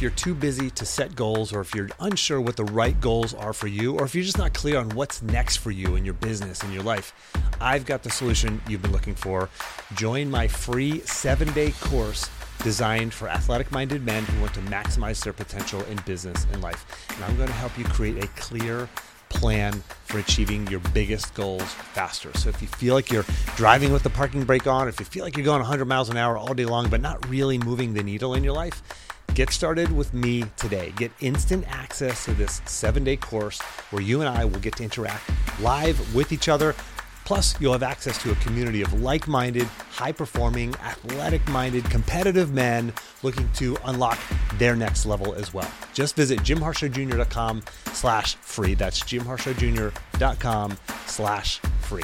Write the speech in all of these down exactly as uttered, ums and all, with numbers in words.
if you're too busy to set goals, or if you're unsure what the right goals are for you, or if you're just not clear on what's next for you in your business and your life, I've got the solution you've been looking for. Join my free seven-day course designed for athletic-minded men who want to maximize their potential in business and life. And I'm going to help you create a clear plan for achieving your biggest goals faster. So if you feel like you're driving with the parking brake on, if you feel like you're going one hundred miles an hour all day long, but not really moving the needle in your life, get started with me today. Get instant access to this seven-day course where you and I will get to interact live with each other. Plus, you'll have access to a community of like-minded, high-performing, athletic-minded, competitive men looking to unlock their next level as well. Just visit jimharshawjr.com slash free. That's jimharshawjr.com slash free.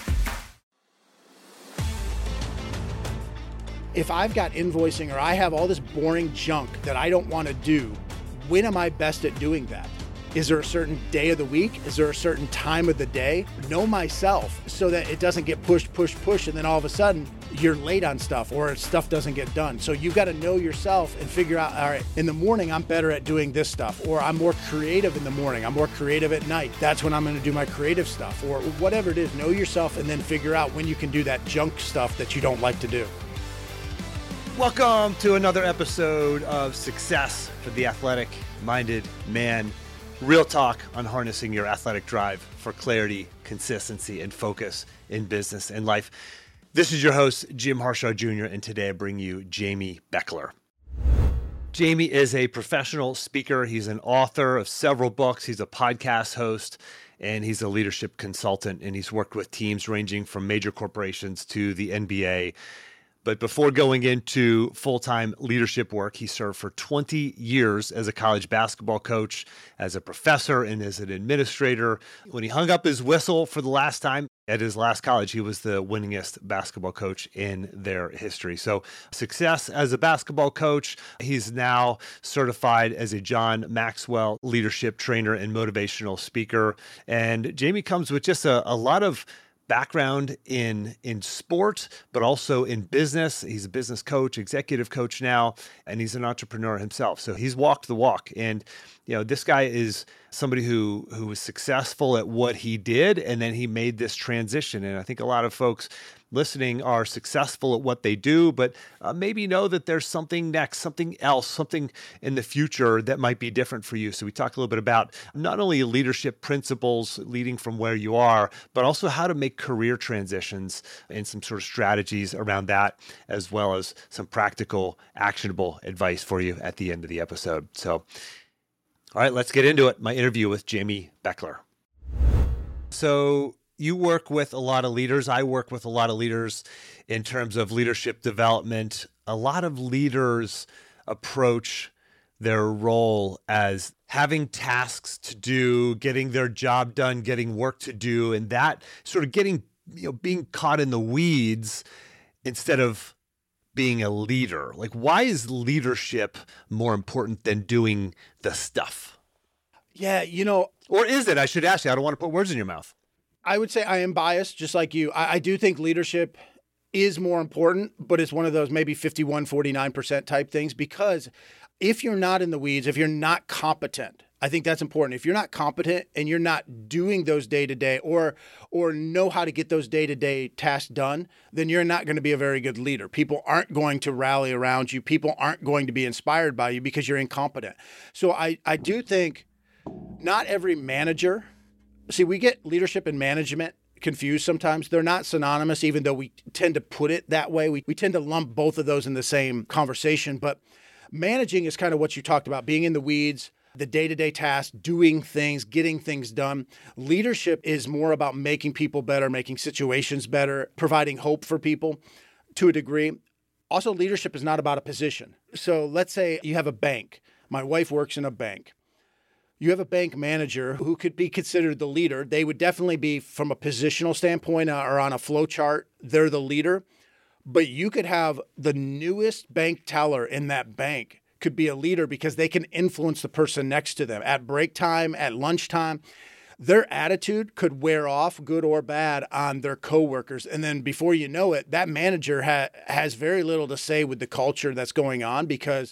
If I've got invoicing or I have all this boring junk that I don't want to do, when am I best at doing that? Is there a certain day of the week? Is there a certain time of the day? Know myself so that it doesn't get pushed, pushed, pushed, and then all of a sudden you're late on stuff or stuff doesn't get done. So you've got to know yourself and figure out, all right, in the morning I'm better at doing this stuff, or I'm more creative in the morning, I'm more creative at night. That's when I'm going to do my creative stuff, or whatever it is. Know yourself and then figure out when you can do that junk stuff that you don't like to do. Welcome to another episode of Success for the Athletic-Minded Man. Real talk on harnessing your athletic drive for clarity, consistency, and focus in business and life. This is your host, Jim Harshaw Junior, and today I bring you Jamie Beckler. Jamie is a professional speaker. He's an author of several books. He's a podcast host, and he's a leadership consultant, and he's worked with teams ranging from major corporations to the N B A. But before going into full-time leadership work, he served for twenty years as a college basketball coach, as a professor, and as an administrator. When he hung up his whistle for the last time at his last college, he was the winningest basketball coach in their history. So success as a basketball coach. He's now certified as a John Maxwell leadership trainer and motivational speaker. And Jamie comes with just a, a lot of background in in sport, but also in business. He's a business coach, executive coach now, and he's an entrepreneur himself. So he's walked the walk. And you know, this guy is somebody who who was successful at what he did, and then he made this transition. And I think a lot of folks listening are successful at what they do, but uh, maybe know that there's something next, something else, something in the future that might be different for you. So we talk a little bit about not only leadership principles leading from where you are, but also how to make career transitions and some sort of strategies around that, as well as some practical, actionable advice for you at the end of the episode. So, all right, let's get into it. My interview with Jamie Beckler. So, you work with a lot of leaders. I work with a lot of leaders in terms of leadership development. A lot of leaders approach their role as having tasks to do, getting their job done, getting work to do, and that sort of getting, you know, being caught in the weeds instead of being a leader. Like, why is leadership more important than doing the stuff? Yeah, you know, or is it? I should ask you. I don't want to put words in your mouth. I would say I am biased, just like you. I, I do think leadership is more important, but it's one of those maybe fifty-one, forty-nine percent type things, because if you're not in the weeds, if you're not competent, I think that's important. If you're not competent and you're not doing those day-to-day or or know how to get those day-to-day tasks done, then you're not going to be a very good leader. People aren't going to rally around you. People aren't going to be inspired by you because you're incompetent. So I, I do think not every manager... See, we get leadership and management confused sometimes. They're not synonymous, even though we tend to put it that way. We, we tend to lump both of those in the same conversation. But managing is kind of what you talked about, being in the weeds, the day-to-day tasks, doing things, getting things done. Leadership is more about making people better, making situations better, providing hope for people to a degree. Also, leadership is not about a position. So let's say you have a bank. My wife works in a bank. You have a bank manager who could be considered the leader. They would definitely be, from a positional standpoint or on a flow chart, they're the leader. But you could have the newest bank teller in that bank could be a leader because they can influence the person next to them at break time, at lunchtime. Their attitude could wear off, good or bad, on their coworkers. And then before you know it, that manager ha- has very little to say with the culture that's going on because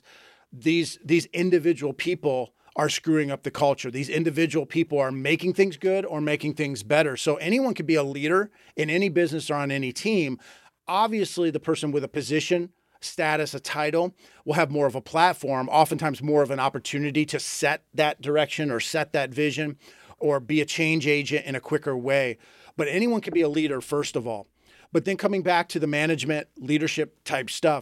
these these individual people are screwing up the culture. These individual people are making things good or making things better. So anyone can be a leader in any business or on any team. Obviously, the person with a position, status, a title will have more of a platform, oftentimes more of an opportunity to set that direction or set that vision or be a change agent in a quicker way. But anyone can be a leader, first of all. But then coming back to the management, leadership type stuff,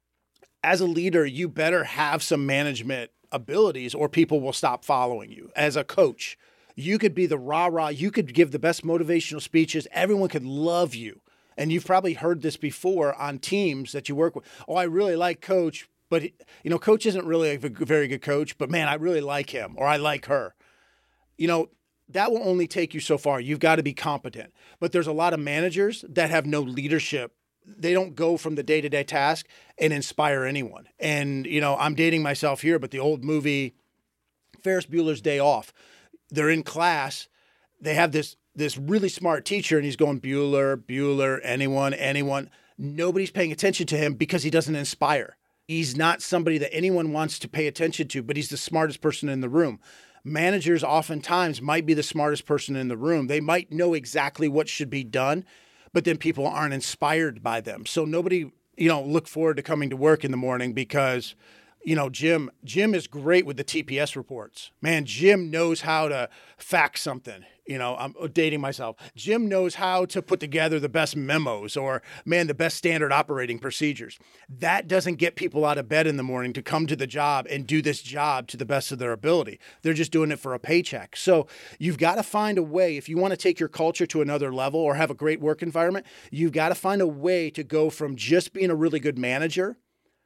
as a leader, you better have some management abilities or people will stop following you. As a coach, you could be the rah-rah, you could give the best motivational speeches, everyone could love you. And you've probably heard this before on teams that you work with. Oh, I really like coach, but you know, coach isn't really a very good coach, but man, I really like him or I like her. You know, that will only take you so far. You've got to be competent. But there's a lot of managers that have no leadership. They don't go from the day-to-day task and inspire anyone. And, you know, I'm dating myself here, but the old movie Ferris Bueller's Day Off, they're in class. They have this this really smart teacher, and he's going, Bueller, Bueller, anyone, anyone. Nobody's paying attention to him because he doesn't inspire. He's not somebody that anyone wants to pay attention to, but he's the smartest person in the room. Managers oftentimes might be the smartest person in the room. They might know exactly what should be done, but then people aren't inspired by them. So nobody, you know, look forward to coming to work in the morning because, you know, Jim, Jim is great with the T P S reports. Man, Jim knows how to fax something. You know, I'm dating myself. Jim knows how to put together the best memos or, man, the best standard operating procedures. That doesn't get people out of bed in the morning to come to the job and do this job to the best of their ability. They're just doing it for a paycheck. So you've got to find a way, if you want to take your culture to another level or have a great work environment, you've got to find a way to go from just being a really good manager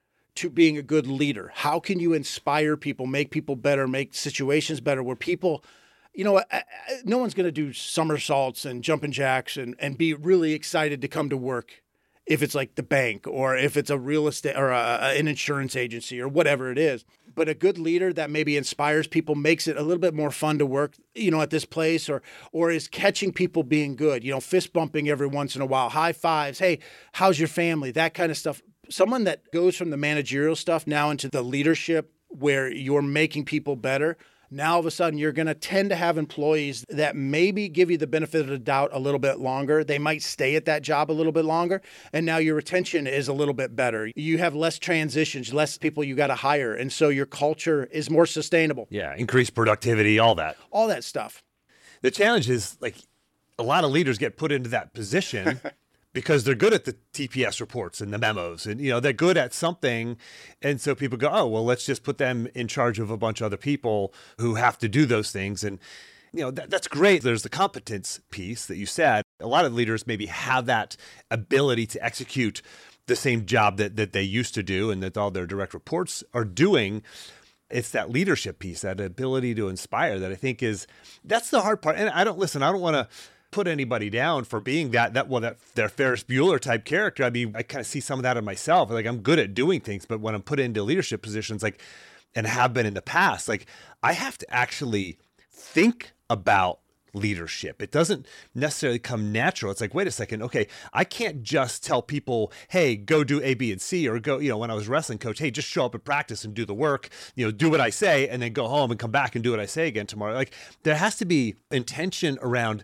to being a good leader. How can you inspire people, make people better, make situations better where people, you know, no one's going to do somersaults and jumping jacks and, and be really excited to come to work if it's like the bank or if it's a real estate or a, an insurance agency or whatever it is. But a good leader that maybe inspires people, makes it a little bit more fun to work, you know, at this place or or is catching people being good, you know, fist bumping every once in a while, high fives. Hey, how's your family? That kind of stuff. Someone that goes from the managerial stuff now into the leadership where you're making people better. Now, all of a sudden, you're going to tend to have employees that maybe give you the benefit of the doubt a little bit longer. They might stay at that job a little bit longer. And now your retention is a little bit better. You have less transitions, less people you got to hire. And so your culture is more sustainable. Yeah, increased productivity, all that. All that stuff. The challenge is, like, a lot of leaders get put into that position because they're good at the T P S reports and the memos and, you know, they're good at something. And so people go, oh, well, let's just put them in charge of a bunch of other people who have to do those things. And, you know, that, that's great. There's the competence piece that you said. A lot of leaders maybe have that ability to execute the same job that, that they used to do and that all their direct reports are doing. It's that leadership piece, that ability to inspire that I think is, that's the hard part. And I don't, listen, I don't want to put anybody down for being that, that, well, that their Ferris Bueller type character. I mean, I kind of see some of that in myself. Like, I'm good at doing things, but when I'm put into leadership positions, like, and have been in the past, like, I have to actually think about leadership. It doesn't necessarily come natural. It's like, wait a second. Okay. I can't just tell people, hey, go do A, B, and C, or go, you know, when I was wrestling coach, hey, just show up at practice and do the work, you know, do what I say, and then go home and come back and do what I say again tomorrow. Like, there has to be intention around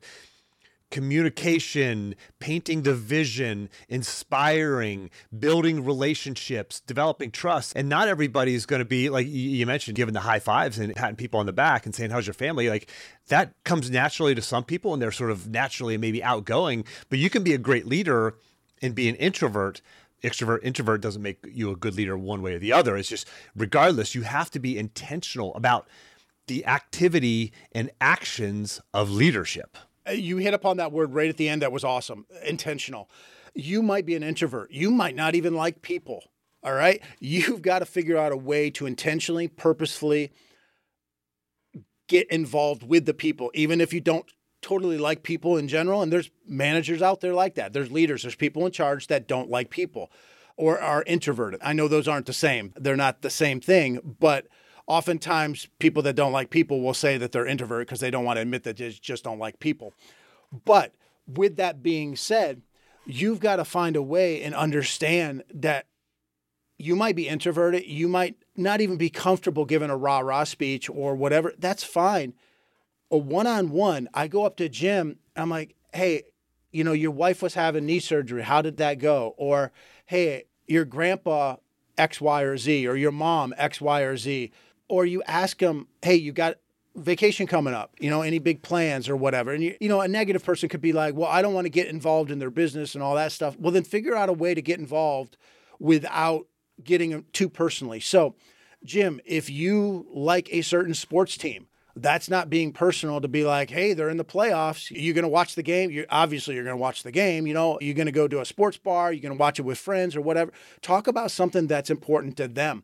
communication, painting the vision, inspiring, building relationships, developing trust. And not everybody's going to be, like you mentioned, giving the high fives and patting people on the back and saying, how's your family? Like, that comes naturally to some people and they're sort of naturally maybe outgoing, but you can be a great leader and be an introvert. Extrovert, introvert doesn't make you a good leader one way or the other. It's just, regardless, you have to be intentional about the activity and actions of leadership. You hit upon that word right at the end. That was awesome. Intentional. You might be an introvert. You might not even like people. All right. You've got to figure out a way to intentionally, purposefully get involved with the people, even if you don't totally like people in general. And there's managers out there like that. There's leaders. There's people in charge that don't like people or are introverted. I know those aren't the same. They're not the same thing, but oftentimes, people that don't like people will say that they're introverted because they don't want to admit that they just don't like people. But with that being said, you've got to find a way and understand that you might be introverted. You might not even be comfortable giving a rah-rah speech or whatever. That's fine. A one-on-one, I go up to Jim. I'm like, hey, you know, your wife was having knee surgery. How did that go? Or, hey, your grandpa X, Y, or Z, or your mom X, Y, or Z. Or you ask them, hey, you got vacation coming up, you know, any big plans or whatever. And, you, you know, a negative person could be like, well, I don't want to get involved in their business and all that stuff. Well, then figure out a way to get involved without getting too personally. So, Jim, if you like a certain sports team, that's not being personal to be like, hey, they're in the playoffs. You're going to watch the game. You're obviously you're going to watch the game. You know, you're going to go to a sports bar. You're going to watch it with friends or whatever. Talk about something that's important to them.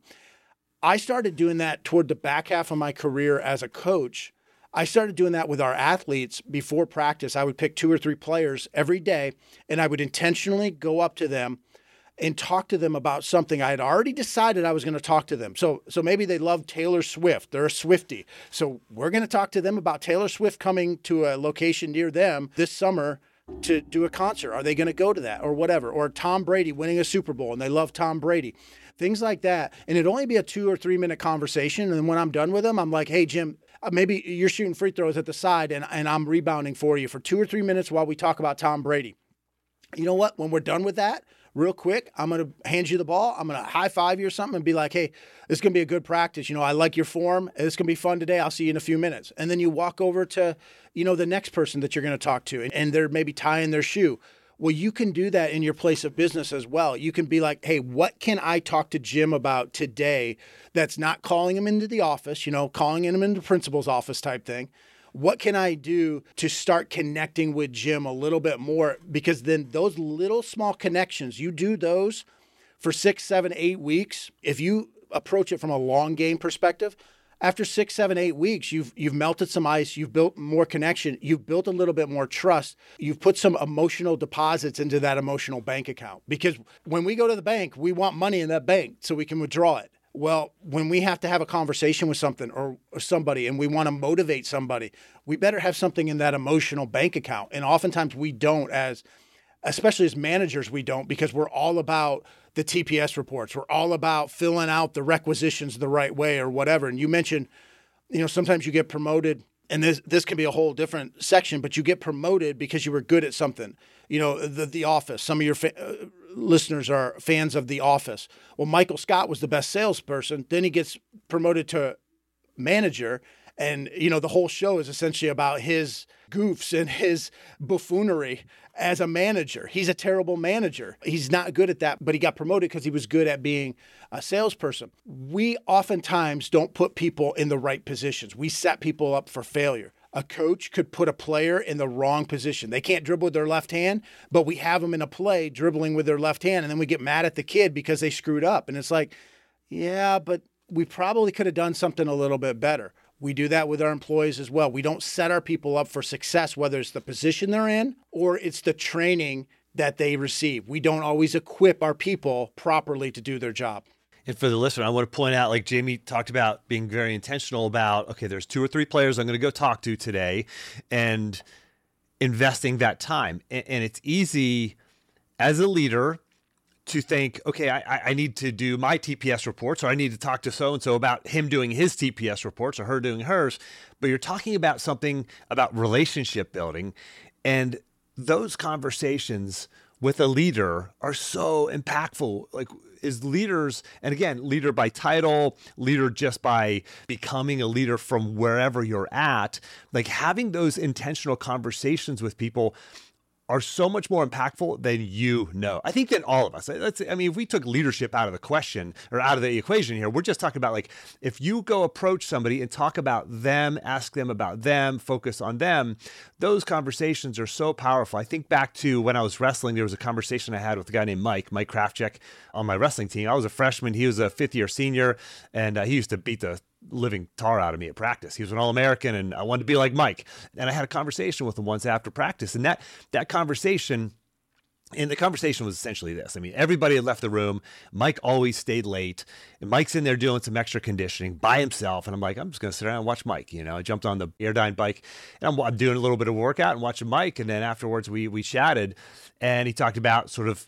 I started doing that toward the back half of my career as a coach. I started doing that with our athletes before practice. I would pick two or three players every day, and I would intentionally go up to them and talk to them about something I had already decided I was going to talk to them. So so maybe they love Taylor Swift. They're a Swiftie. So we're going to talk to them about Taylor Swift coming to a location near them this summer to do a concert. Are they going to go to that or whatever? Or Tom Brady winning a Super Bowl and they love Tom Brady. Things like that. And it'd only be a two or three minute conversation. And then when I'm done with them, I'm like, hey, Jim, maybe you're shooting free throws at the side and, and I'm rebounding for you for two or three minutes while we talk about Tom Brady. You know what? When we're done with that, real quick, I'm going to hand you the ball. I'm going to high five you or something and be like, hey, this is going to be a good practice. You know, I like your form. It's going to be fun today. I'll see you in a few minutes. And then you walk over to, you know, the next person that you're going to talk to and, and they're maybe tying their shoe. Well, you can do that in your place of business as well. You can be like, hey, what can I talk to Jim about today that's not calling him into the office, you know, calling him into the principal's office type thing. What can I do to start connecting with Jim a little bit more? Because then those little small connections, you do those for six, seven, eight weeks. If you approach it from a long game perspective, after six, seven, eight weeks, you've you've melted some ice, you've built more connection, you've built a little bit more trust, you've put some emotional deposits into that emotional bank account. Because when we go to the bank, we want money in that bank so we can withdraw it. Well, when we have to have a conversation with something or, or somebody and we want to motivate somebody, we better have something in that emotional bank account. And oftentimes we don't, as especially as managers, we don't, because we're all about the T P S reports. We're all about filling out the requisitions the right way or whatever. And you mentioned, you know, sometimes you get promoted, and this this can be a whole different section, but you get promoted because you were good at something. You know, the The Office. Some of your fa- uh, listeners are fans of The Office. Well, Michael Scott was the best salesperson. Then he gets promoted to manager. And, you know, the whole show is essentially about his goofs and his buffoonery as a manager. He's a terrible manager. He's not good at that, but he got promoted because he was good at being a salesperson. We oftentimes don't put people in the right positions. We set people up for failure. A coach could put a player in the wrong position. They can't dribble with their left hand, but we have them in a play dribbling with their left hand, and then we get mad at the kid because they screwed up. And it's like, yeah, but we probably could have done something a little bit better. We do that with our employees as well. We don't set our people up for success, whether it's the position they're in or it's the training that they receive. We don't always equip our people properly to do their job. And for the listener, I want to point out, like Jamie talked about being very intentional about, okay, there's two or three players I'm going to go talk to today and investing that time. And, and it's easy as a leader to think, okay, I, I need to do my T P S reports, or I need to talk to so-and-so about him doing his T P S reports or her doing hers. But you're talking about something about relationship building. And those conversations with a leader are so impactful. Like, is leaders, and again, leader by title, leader just by becoming a leader from wherever you're at, like having those intentional conversations with people are so much more impactful than you know. I think than all of us. That's, I mean, if we took leadership out of the question or out of the equation here, we're just talking about, like, if you go approach somebody and talk about them, ask them about them, focus on them, those conversations are so powerful. I think back to when I was wrestling, there was a conversation I had with a guy named Mike, Mike Krafchick on my wrestling team. I was a freshman. He was a fifth year senior, and uh, he used to beat the living tar out of me at practice. He was an All-American, and I wanted to be like Mike. And I had a conversation with him once after practice. And that that conversation, and the conversation was essentially this. I mean, everybody had left the room. Mike always stayed late. And Mike's in there doing some extra conditioning by himself. And I'm like, I'm just going to sit around and watch Mike. You know, I jumped on the Airdyne bike, and I'm, I'm doing a little bit of workout and watching Mike. And then afterwards, we we chatted, and he talked about sort of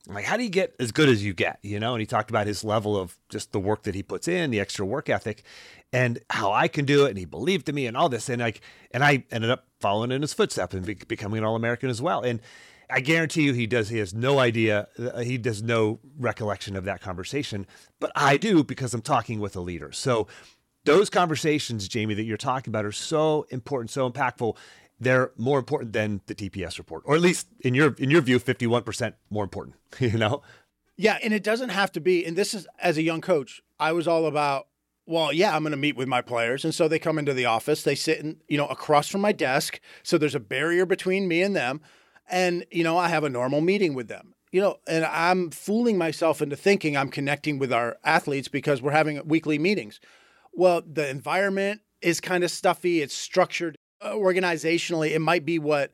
I'm like, how do you get as good as you get? You know, and he talked about his level of just the work that he puts in, the extra work ethic, and how I can do it. And he believed in me and all this. And like, and I ended up following in his footsteps and be- becoming an All-American as well. And I guarantee you he does. He has no idea. Uh, he does no recollection of that conversation, but I do because I'm talking with a leader. So those conversations, Jamie, that you're talking about are so important, so impactful. They're more important than the T P S report, or at least in your in your view, fifty-one percent more important, you know? Yeah, and it doesn't have to be, and this is, as a young coach, I was all about, well, yeah, I'm going to meet with my players. And so they come into the office, they sit in, you know, across from my desk. So there's a barrier between me and them. And, you know, I have a normal meeting with them, you know, and I'm fooling myself into thinking I'm connecting with our athletes because we're having weekly meetings. Well, the environment is kind of stuffy. It's structured. Uh, organizationally, it might be what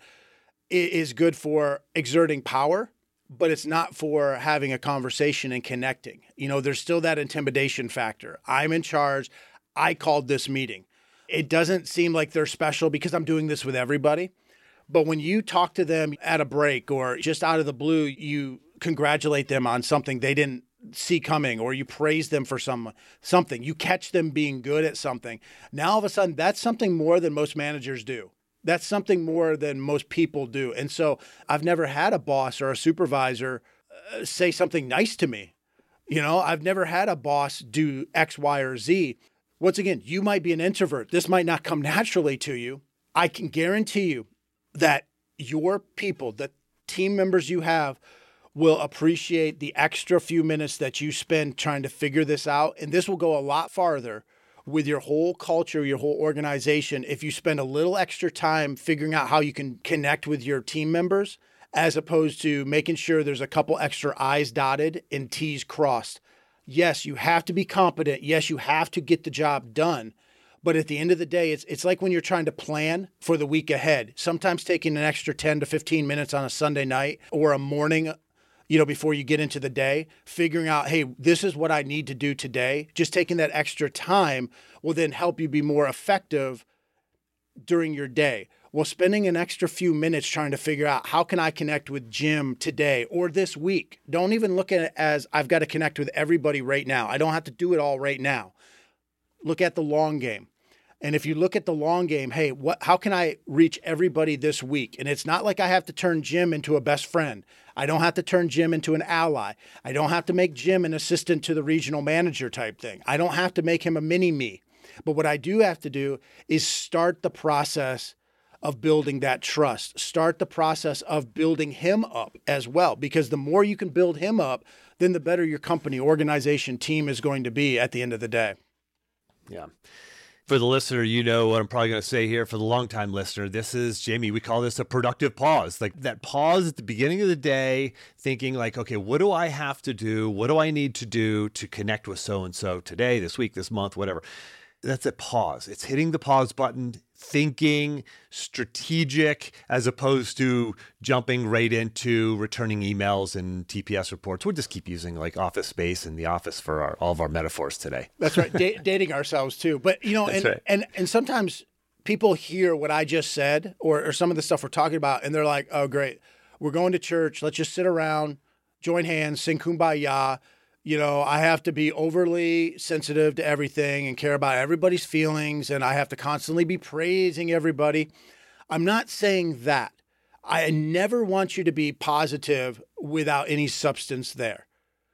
is good for exerting power, but it's not for having a conversation and connecting. You know, there's still that intimidation factor. I'm in charge. I called this meeting. It doesn't seem like they're special because I'm doing this with everybody. But when you talk to them at a break or just out of the blue, you congratulate them on something they didn't see coming, or you praise them for some something, you catch them being good at something. Now, all of a sudden, that's something more than most managers do. That's something more than most people do. And so I've never had a boss or a supervisor uh, say something nice to me. You know, I've never had a boss do X, Y, or Z. Once again, you might be an introvert. This might not come naturally to you. I can guarantee you that your people, the team members you have, will appreciate the extra few minutes that you spend trying to figure this out. And this will go a lot farther with your whole culture, your whole organization, if you spend a little extra time figuring out how you can connect with your team members, as opposed to making sure there's a couple extra I's dotted and T's crossed. Yes, you have to be competent. Yes, you have to get the job done. But at the end of the day, it's it's like when you're trying to plan for the week ahead. Sometimes taking an extra ten to fifteen minutes on a Sunday night or a morning, you know, before you get into the day, figuring out, hey, this is what I need to do today. Just taking that extra time will then help you be more effective during your day. Well, spending an extra few minutes trying to figure out how can I connect with Jim today or this week. Don't even look at it as I've got to connect with everybody right now. I don't have to do it all right now. Look at the long game. And if you look at the long game, hey, what? How can I reach everybody this week? And it's not like I have to turn Jim into a best friend. I don't have to turn Jim into an ally. I don't have to make Jim an assistant to the regional manager type thing. I don't have to make him a mini-me. But what I do have to do is start the process of building that trust. Start the process of building him up as well. Because the more you can build him up, then the better your company, organization, team is going to be at the end of the day. Yeah. For the listener, you know what I'm probably going to say here. For the longtime listener, this is, Jamie, we call this a productive pause. Like that pause at the beginning of the day, thinking like, okay, what do I have to do? What do I need to do to connect with so-and-so today, this week, this month, whatever. That's a pause. It's hitting the pause button, thinking, strategic, as opposed to jumping right into returning emails and T P S reports. We'll just keep using like Office Space and The Office for our, all of our metaphors today. That's right. Da- dating ourselves too. But, you know, and, right. and and sometimes people hear what I just said or, or some of the stuff we're talking about, and they're like, oh, great. We're going to church. Let's just sit around, join hands, sing Kumbaya. You know, I have to be overly sensitive to everything and care about everybody's feelings, and I have to constantly be praising everybody. I'm not saying that. I never want you to be positive without any substance there.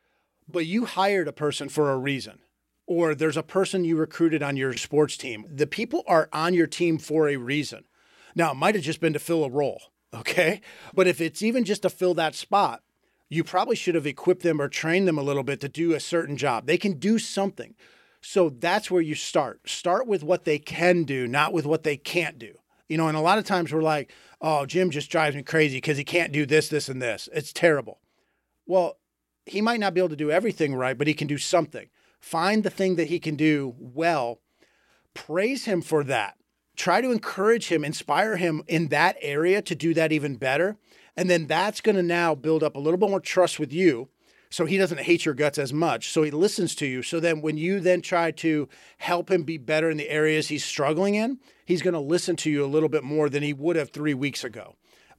But you hired a person for a reason, or there's a person you recruited on your sports team. The people are on your team for a reason. Now, it might have just been to fill a role, okay? But if it's even just to fill that spot, you probably should have equipped them or trained them a little bit to do a certain job. They can do something. So that's where you start. Start with what they can do, not with what they can't do. You know, and a lot of times we're like, oh, Jim just drives me crazy because he can't do this, this, and this. It's terrible. Well, he might not be able to do everything right, but he can do something. Find the thing that he can do well. Praise him for that. Try to encourage him, inspire him in that area to do that even better. And then that's going to now build up a little bit more trust with you so he doesn't hate your guts as much. So he listens to you. So then when you then try to help him be better in the areas he's struggling in, he's going to listen to you a little bit more than he would have three weeks ago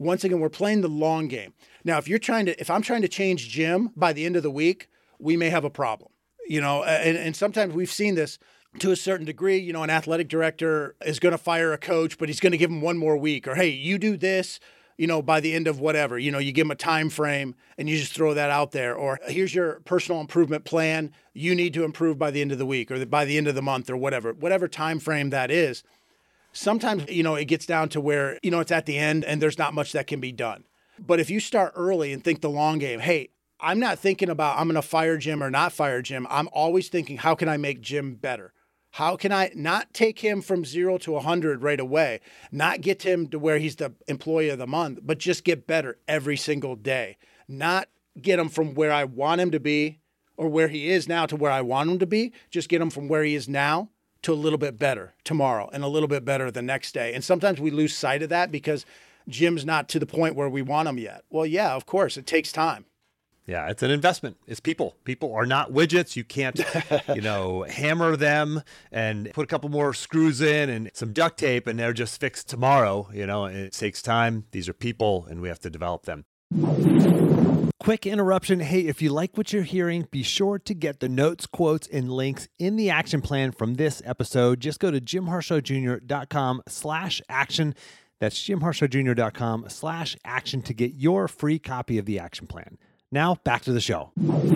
once again, we're playing the long game. Now, if you're trying to, if I'm trying to change Jim by the end of the week, we may have a problem, you know, and, and sometimes we've seen this to a certain degree. You know, an athletic director is going to fire a coach, but he's going to give him one more week, or, hey, you do this, you know, by the end of whatever, you know, you give them a time frame and you just throw that out there. Or here's your personal improvement plan. You need to improve by the end of the week or by the end of the month or whatever, whatever time frame that is. Sometimes, you know, it gets down to where, you know, it's at the end and there's not much that can be done. But if you start early and think the long game, hey, I'm not thinking about I'm going to fire Jim or not fire Jim. I'm always thinking, how can I make Jim better? How can I not take him from zero to one hundred right away, not get him to where he's the employee of the month, but just get better every single day, not get him from where I want him to be or where he is now to where I want him to be, just get him from where he is now to a little bit better tomorrow and a little bit better the next day. And sometimes we lose sight of that because Jim's not to the point where we want him yet. Well, yeah, of course, it takes time. Yeah, it's an investment. It's people. People are not widgets. You can't, you know, hammer them and put a couple more screws in and some duct tape and they're just fixed tomorrow. You know, it takes time. These are people and we have to develop them. Quick interruption. Hey, if you like what you're hearing, be sure to get the notes, quotes, and links in the action plan from this episode. Just go to jimharshawjr.com slash action. That's jimharshawjr.com slash action to get your free copy of the action plan. Now, back to the show.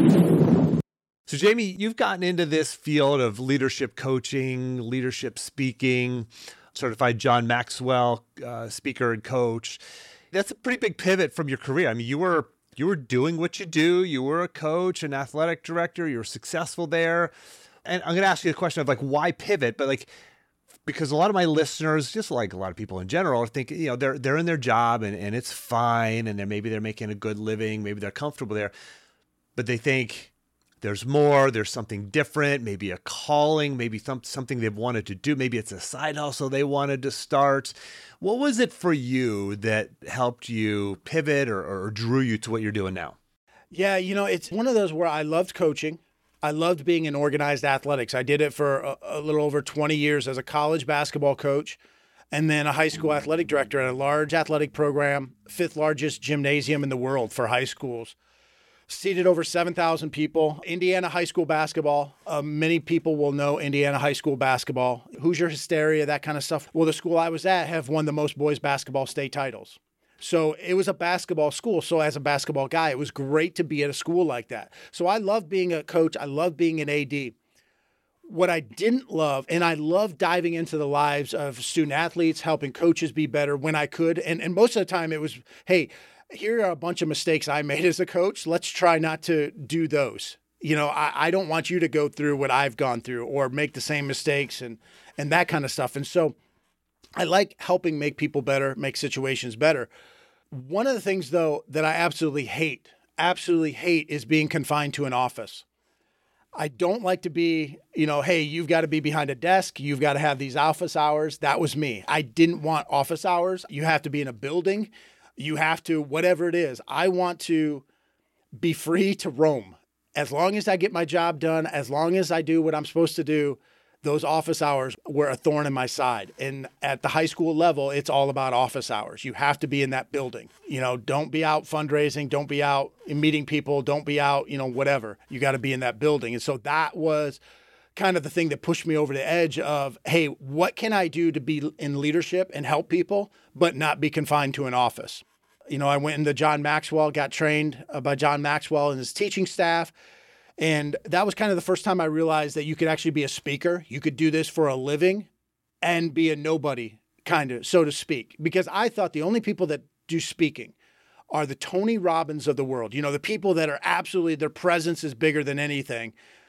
So, Jamie, you've gotten into this field of leadership coaching, leadership speaking, certified John Maxwell uh, speaker and coach. That's a pretty big pivot from your career. I mean, you were you were doing what you do. You were a coach, an athletic director. You were successful there. And I'm going to ask you a question of like, why pivot? But like, because a lot of my listeners, just like a lot of people in general, are thinking, you know, they're they're in their job and, and it's fine, and they're maybe they're making a good living, maybe they're comfortable there, but they think there's more, there's something different, maybe a calling, maybe th- something they've wanted to do, maybe it's a side hustle they wanted to start. What was it for you that helped you pivot or, or drew you to what you're doing now? Yeah, you know, it's one of those where I loved coaching. I loved being in organized athletics. I did it for a, a little over twenty years as a college basketball coach and then a high school athletic director at a large athletic program, fifth largest gymnasium in the world for high schools. Seated over seven thousand people. Indiana high school basketball. Uh, many people will know Indiana high school basketball. Hoosier hysteria, that kind of stuff. Well, the school I was at have won the most boys basketball state titles. So it was a basketball school. So as a basketball guy, it was great to be at a school like that. So I loved being a coach. I loved being an A D. What I didn't love, and I loved diving into the lives of student athletes, helping coaches be better when I could. And, and most of the time it was, hey, here are a bunch of mistakes I made as a coach. Let's try not to do those. You know, I, I don't want you to go through what I've gone through or make the same mistakes and, and that kind of stuff. And so I like helping make people better, make situations better. One of the things, though, that I absolutely hate, absolutely hate is being confined to an office. I don't like to be, you know, hey, you've got to be behind a desk. You've got to have these office hours. That was me. I didn't want office hours. You have to be in a building. You have to, whatever it is. I want to be free to roam. As long as I get my job done, as long as I do what I'm supposed to do, those office hours were a thorn in my side. And at the high school level, it's all about office hours. You have to be in that building. You know, don't be out fundraising. Don't be out meeting people. Don't be out, you know, whatever. You got to be in that building. And so that was kind of the thing that pushed me over the edge of, hey, what can I do to be in leadership and help people, but not be confined to an office? You know, I went into John Maxwell, got trained by John Maxwell and his teaching staff. And that was kind of the first time I realized that you could actually be a speaker. You could do this for a living and be a nobody, kind of, so to speak. Because I thought the only people that do speaking are the Tony Robbins of the world. You know, the people that are absolutely, their presence is bigger than anything.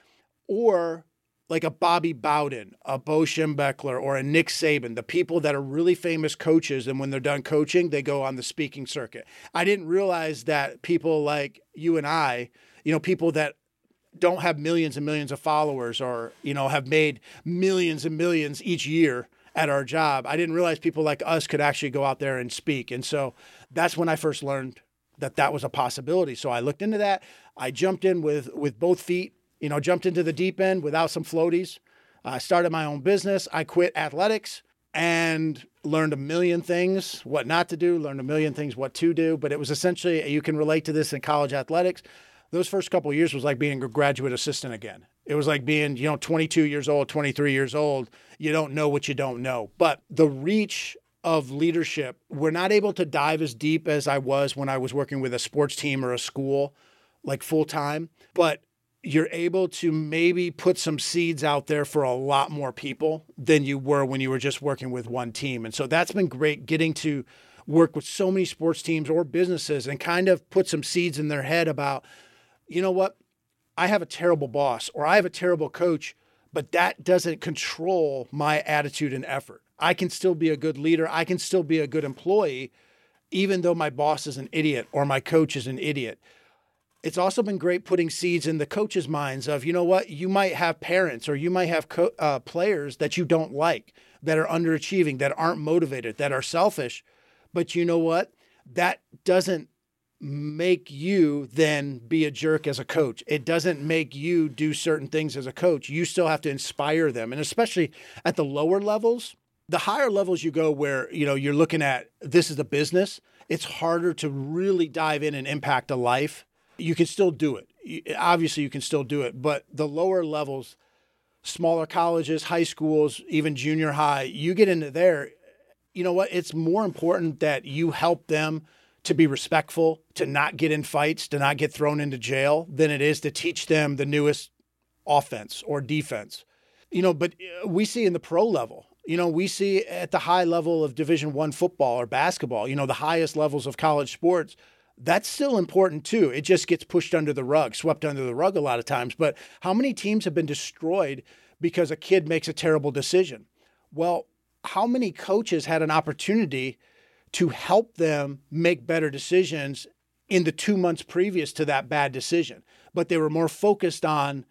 Or like a Bobby Bowden, a Bo Schembechler, or a Nick Saban, the people that are really famous coaches. And when they're done coaching, they go on the speaking circuit. I didn't realize that people like you and I, you know, people that don't have millions and millions of followers or, you know, have made millions and millions each year at our job. I didn't realize people like us could actually go out there and speak. And so that's when I first learned that that was a possibility. So I looked into that. I jumped in with, with both feet, you know, jumped into the deep end without some floaties. I started my own business. I quit athletics and learned a million things, what not to do, learned a million things, what to do. But it was essentially, you can relate to this in college athletics. Those first couple of years was like being a graduate assistant again. It was like being, you know, twenty-two years old, twenty-three years old. You don't know what you don't know. But the reach of leadership, we're not able to dive as deep as I was when I was working with a sports team or a school, like full time. But you're able to maybe put some seeds out there for a lot more people than you were when you were just working with one team. And so that's been great, getting to work with so many sports teams or businesses and kind of put some seeds in their head about, you know what, I have a terrible boss or I have a terrible coach, but that doesn't control my attitude and effort. I can still be a good leader. I can still be a good employee, even though my boss is an idiot or my coach is an idiot. It's also been great putting seeds in the coaches' minds of, you know what, you might have parents or you might have co- uh, players that you don't like, that are underachieving, that aren't motivated, that are selfish. But you know what? That doesn't make you then be a jerk as a coach. It doesn't make you do certain things as a coach. You still have to inspire them. And especially at the lower levels, the higher levels you go where, you know, you're looking at this is a business, it's harder to really dive in and impact a life. You can still do it. Obviously, you can still do it. But the lower levels, smaller colleges, high schools, even junior high, you get into there, you know what? It's more important that you help them to be respectful, to not get in fights, to not get thrown into jail, than it is to teach them the newest offense or defense. You know, but we see in the pro level, you know, we see at the high level of Division One football or basketball, you know, the highest levels of college sports, that's still important too. It just gets pushed under the rug, swept under the rug a lot of times. But how many teams have been destroyed because a kid makes a terrible decision? Well, how many coaches had an opportunity to help them make better decisions in the two months previous to that bad decision? But they were more focused on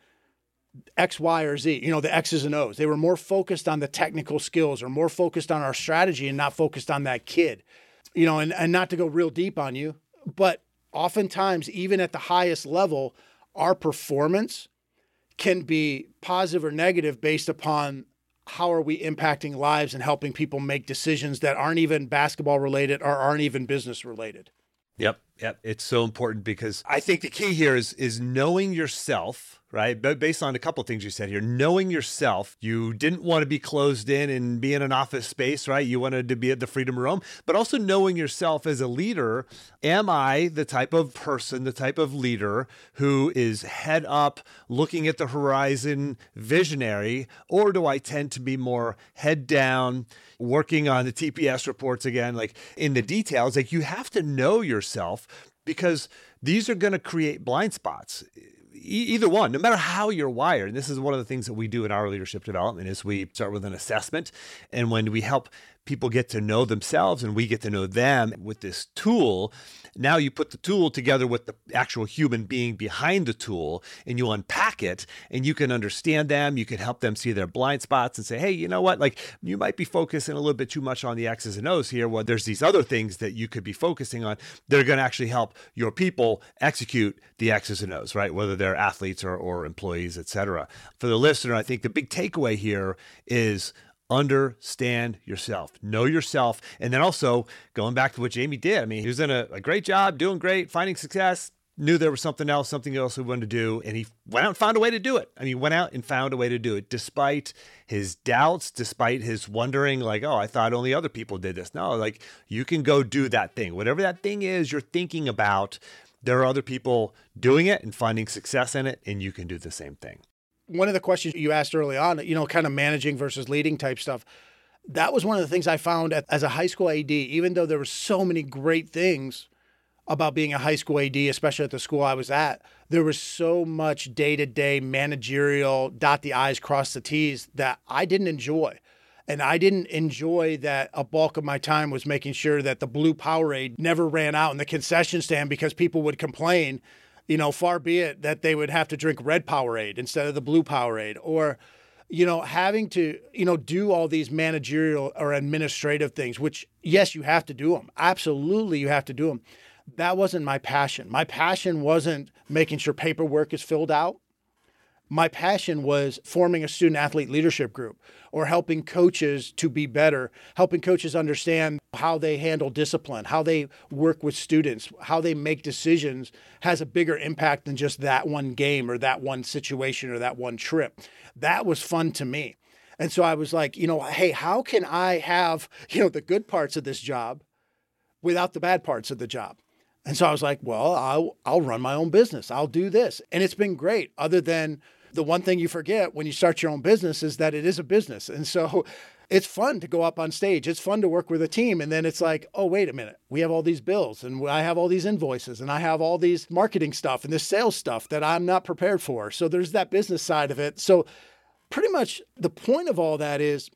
X, Y, or Z, you know, the X's and O's. They were more focused on the technical skills or more focused on our strategy and not focused on that kid, you know, and, and not to go real deep on you, but oftentimes, even at the highest level, our performance can be positive or negative based upon how are we impacting lives and helping people make decisions that aren't even basketball related or aren't even business related. Yep. Yep. It's so important because I think the key here is, is knowing yourself, right? But based on a couple of things you said here, knowing yourself, you didn't want to be closed in and be in an office space, right? You wanted to be at the freedom of roam, but also knowing yourself as a leader. Am I the type of person, the type of leader who is head up, looking at the horizon, visionary, or do I tend to be more head down, working on the T P S reports again, like in the details? Like, you have to know yourself, because these are going to create blind spots. Either one, no matter how you're wired. And this is one of the things that we do in our leadership development is we start with an assessment. And when we help people get to know themselves and we get to know them with this tool, now you put the tool together with the actual human being behind the tool and you unpack it and you can understand them. You can help them see their blind spots and say, hey, you know what? Like, you might be focusing a little bit too much on the X's and O's here. Well, there's these other things that you could be focusing on. They're going to actually help your people execute the X's and O's, right? Whether they're athletes or, or employees, et cetera. For the listener, I think the big takeaway here is understand yourself, know yourself. And then also going back to what Jamie did. I mean, he was in a, a great job, doing great, finding success, knew there was something else, something else he wanted to do. And he went out and found a way to do it. I mean, he went out and found a way to do it despite his doubts, despite his wondering like, oh, I thought only other people did this. No, like, you can go do that thing. Whatever that thing is you're thinking about, there are other people doing it and finding success in it, and you can do the same thing. One of the questions you asked early on, you know, kind of managing versus leading type stuff, that was one of the things I found as a high school A D, even though there were so many great things about being a high school A D, especially at the school I was at, there was so much day-to-day managerial, dot the I's, cross the T's that I didn't enjoy. And I didn't enjoy that a bulk of my time was making sure that the blue Powerade never ran out in the concession stand because people would complain. You know, far be it that they would have to drink red Powerade instead of the blue Powerade, or, you know, having to, you know, do all these managerial or administrative things, which, yes, you have to do them. Absolutely, you have to do them. That wasn't my passion. My passion wasn't making sure paperwork is filled out. My passion was forming a student athlete leadership group or helping coaches to be better, helping coaches understand how they handle discipline, how they work with students, how they make decisions has a bigger impact than just that one game or that one situation or that one trip. That was fun to me. And so I was like, you know, hey, how can I have, you know, the good parts of this job without the bad parts of the job? And so I was like, well, I'll, I'll run my own business. I'll do this. And it's been great. Other than the one thing you forget when you start your own business is that it is a business. And so it's fun to go up on stage. It's fun to work with a team. And then it's like, oh, wait a minute. We have all these bills and I have all these invoices and I have all these marketing stuff and this sales stuff that I'm not prepared for. So there's that business side of it. So pretty much the point of all that is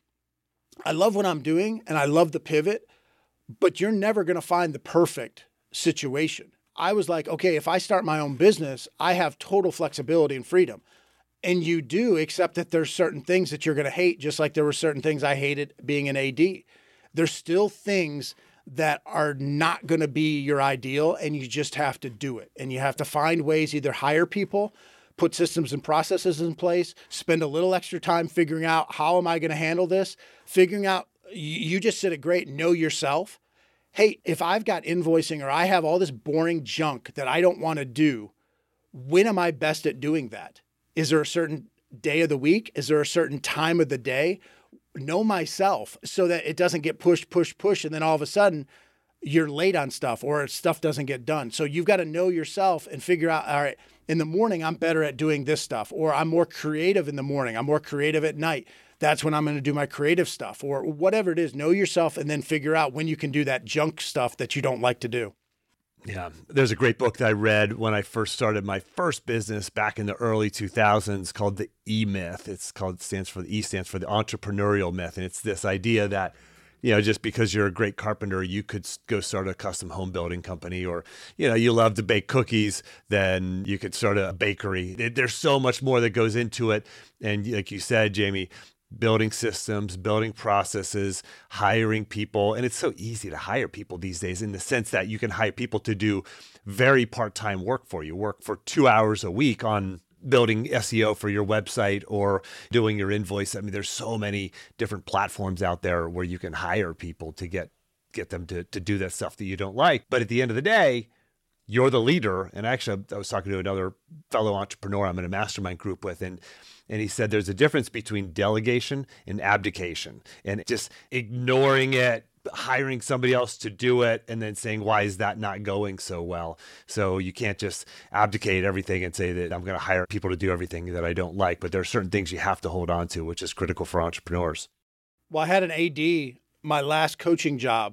I love what I'm doing and I love the pivot, but you're never going to find the perfect situation. I was like, okay, if I start my own business, I have total flexibility and freedom. And you do, except that there's certain things that you're going to hate, just like there were certain things I hated being an A D. There's still things that are not going to be your ideal, and you just have to do it. And you have to find ways, either hire people, put systems and processes in place, spend a little extra time figuring out how am I going to handle this, figuring out, you just said it great, know yourself. Hey, if I've got invoicing or I have all this boring junk that I don't want to do, when am I best at doing that? Is there a certain day of the week? Is there a certain time of the day? Know myself so that it doesn't get pushed, push, push. And then all of a sudden you're late on stuff or stuff doesn't get done. So you've got to know yourself and figure out, all right, in the morning, I'm better at doing this stuff, or I'm more creative in the morning. I'm more creative at night. That's when I'm going to do my creative stuff or whatever it is. Know yourself and then figure out when you can do that junk stuff that you don't like to do. Yeah, there's a great book that I read when I first started my first business back in the early two thousands called The E-Myth. It's called, it stands for the E stands for the entrepreneurial myth. And it's this idea that, you know, just because you're a great carpenter, you could go start a custom home building company, or, you know, you love to bake cookies, then you could start a bakery. There's so much more that goes into it. And like you said, Jamie, building systems, building processes, hiring people. And it's so easy to hire people these days in the sense that you can hire people to do very part-time work for you, work for two hours a week on building S E O for your website or doing your invoice. I mean, there's so many different platforms out there where you can hire people to get get them to, to do that stuff that you don't like. But at the end of the day, you're the leader. And actually, I was talking to another fellow entrepreneur I'm in a mastermind group with, and and he said there's a difference between delegation and abdication, and just ignoring it, hiring somebody else to do it, and then saying, why is that not going so well? So you can't just abdicate everything and say that I'm going to hire people to do everything that I don't like. But there are certain things you have to hold on to, which is critical for entrepreneurs. Well, I had an A D, my last coaching job.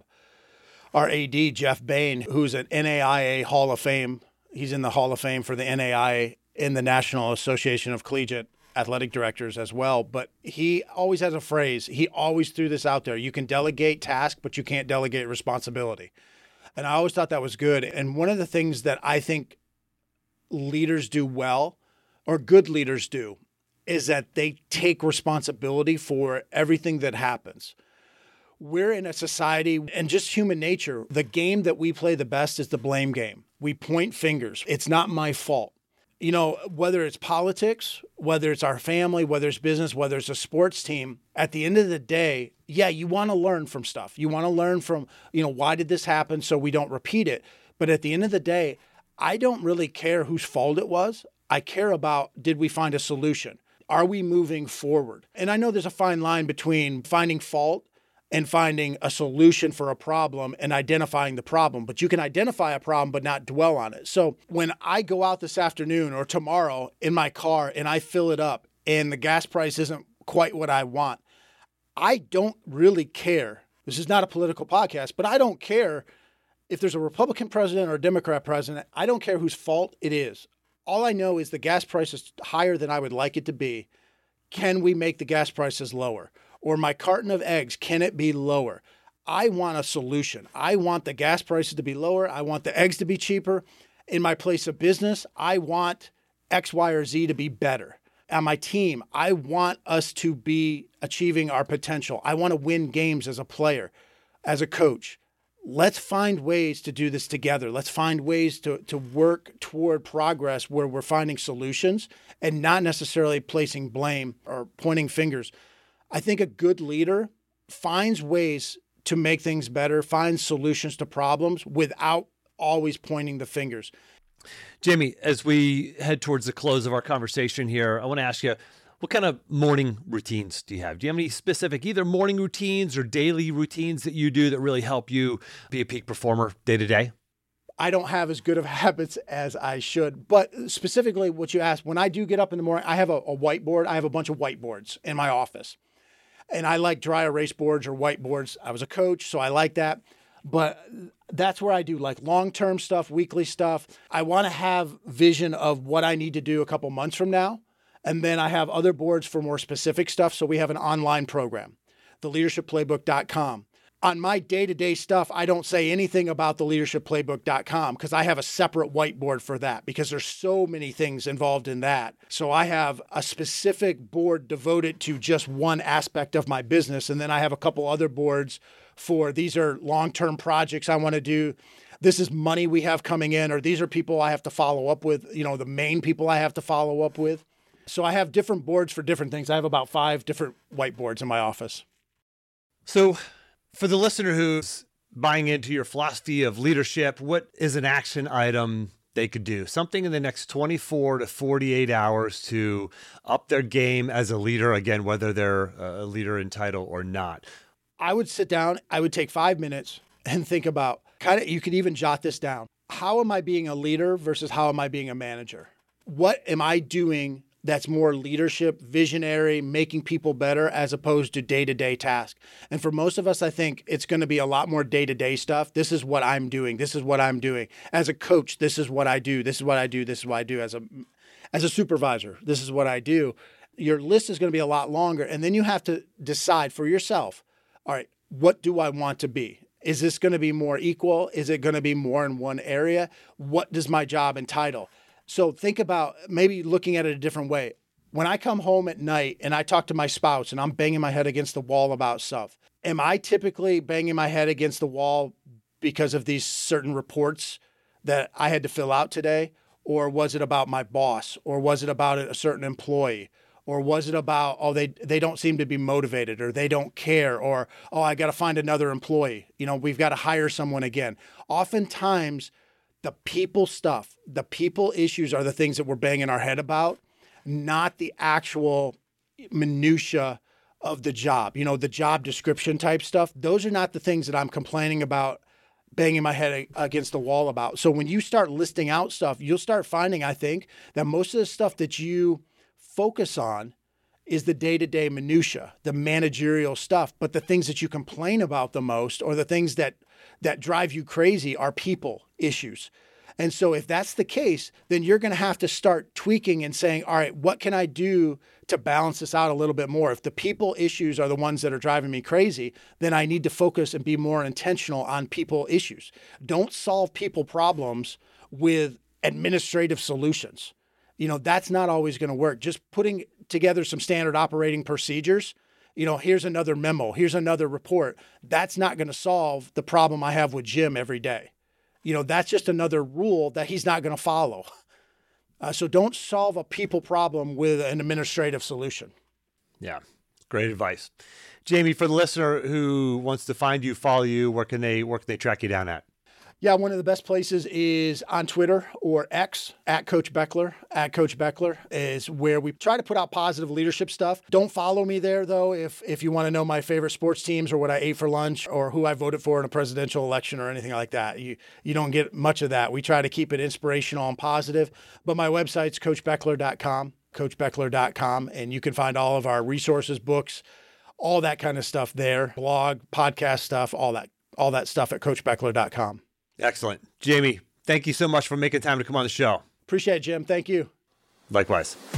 Our A D, Jeff Bain, who's an N A I A Hall of Fame. He's in the Hall of Fame for the N A I A in the National Association of Collegiate Athletic Directors as well. But he always has a phrase. He always threw this out there. You can delegate task, but you can't delegate responsibility. And I always thought that was good. And one of the things that I think leaders do well, or good leaders do, is that they take responsibility for everything that happens. We're in a society, and just human nature, the game that we play the best is the blame game. We point fingers. It's not my fault. You know, whether it's politics, whether it's our family, whether it's business, whether it's a sports team, at the end of the day, yeah, you want to learn from stuff. You want to learn from, you know, why did this happen so we don't repeat it? But at the end of the day, I don't really care whose fault it was. I care about, did we find a solution? Are we moving forward? And I know there's a fine line between finding fault and finding a solution for a problem and identifying the problem. But you can identify a problem but not dwell on it. So when I go out this afternoon or tomorrow in my car and I fill it up and the gas price isn't quite what I want, I don't really care. This is not a political podcast, but I don't care if there's a Republican president or a Democrat president. I don't care whose fault it is. All I know is the gas price is higher than I would like it to be. Can we make the gas prices lower? Or my carton of eggs, can it be lower? I want a solution. I want the gas prices to be lower. I want the eggs to be cheaper. In my place of business, I want X, Y, or Z to be better. On my team, I want us to be achieving our potential. I want to win games as a player, as a coach. let's find ways to do this together. Let's find ways to, to work toward progress where we're finding solutions and not necessarily placing blame or pointing fingers. I think a good leader finds ways to make things better, finds solutions to problems without always pointing the fingers. Jamie, as we head towards the close of our conversation here, I want to ask you, what kind of morning routines do you have? Do you have any specific either morning routines or daily routines that you do that really help you be a peak performer day to day? I don't have as good of habits as I should, but specifically what you asked, when I do get up in the morning, I have a, a whiteboard. I have a bunch of whiteboards in my office, and I like dry erase boards or whiteboards. I was a coach, so I like that, but that's where I do like long-term stuff, weekly stuff. I want to have vision of what I need to do a couple months from now. And then I have other boards for more specific stuff. So we have an online program, the leadership playbook dot com. On my day-to-day stuff, I don't say anything about the leadership playbook dot com because I have a separate whiteboard for that because there's so many things involved in that. So I have a specific board devoted to just one aspect of my business. And then I have a couple other boards for these are long-term projects I want to do. This is money we have coming in, or these are people I have to follow up with, you know, the main people I have to follow up with. So I have different boards for different things. I have about five different whiteboards in my office. So for the listener who's buying into your philosophy of leadership, what is an action item they could do? Something in the next twenty-four to forty-eight hours to up their game as a leader, again, whether they're a leader in title or not. I would sit down, I would take five minutes and think about, kind of, you could even jot this down. How am I being a leader versus how am I being a manager? What am I doing that's more leadership, visionary, making people better as opposed to day-to-day tasks? And for most of us, I think it's going to be a lot more day-to-day stuff. This is what I'm doing. This is what I'm doing. As a coach, this is what I do. This is what I do. This is what I do. As a, as a supervisor, this is what I do. Your list is going to be a lot longer. And then you have to decide for yourself, all right, what do I want to be? Is this going to be more equal? Is it going to be more in one area? What does my job entitle? So think about maybe looking at it a different way. When I come home at night and I talk to my spouse and I'm banging my head against the wall about stuff, am I typically banging my head against the wall because of these certain reports that I had to fill out today? Or was it about my boss? Or was it about a certain employee? Or was it about, oh, they they don't seem to be motivated, or they don't care, or, oh, I got to find another employee. You know, we've got to hire someone again. Oftentimes, the people stuff, the people issues are the things that we're banging our head about, not the actual minutia of the job. You know, the job description type stuff. Those are not the things that I'm complaining about, banging my head against the wall about. So when you start listing out stuff, you'll start finding, I think, that most of the stuff that you focus on is the day-to-day minutia, the managerial stuff. But the things that you complain about the most, or the things that that drive you crazy, are people issues. And so if that's the case, then you're going to have to start tweaking and saying, all right, what can I do to balance this out a little bit more? If the people issues are the ones that are driving me crazy, then I need to focus and be more intentional on people issues. Don't solve people problems with administrative solutions. You know, that's not always going to work. Just putting together some standard operating procedures, you know, here's another memo, here's another report. That's not going to solve the problem I have with Jim every day. You know, that's just another rule that he's not going to follow. Uh, so don't solve a people problem with an administrative solution. Yeah, great advice. Jamie, for the listener who wants to find you, follow you, where can they, where can they track you down at? Yeah, one of the best places is on Twitter or X, at Coach Beckler. At Coach Beckler is where we try to put out positive leadership stuff. Don't follow me there, though, if if you want to know my favorite sports teams or what I ate for lunch or who I voted for in a presidential election or anything like that. You you don't get much of that. We try to keep it inspirational and positive. But my website's coach beckler dot com, coach beckler dot com, and you can find all of our resources, books, all that kind of stuff there, blog, podcast stuff, all that, all that stuff at coach beckler dot com. Excellent. Jamie, thank you so much for making time to come on the show. Appreciate it, Jim. Thank you. Likewise.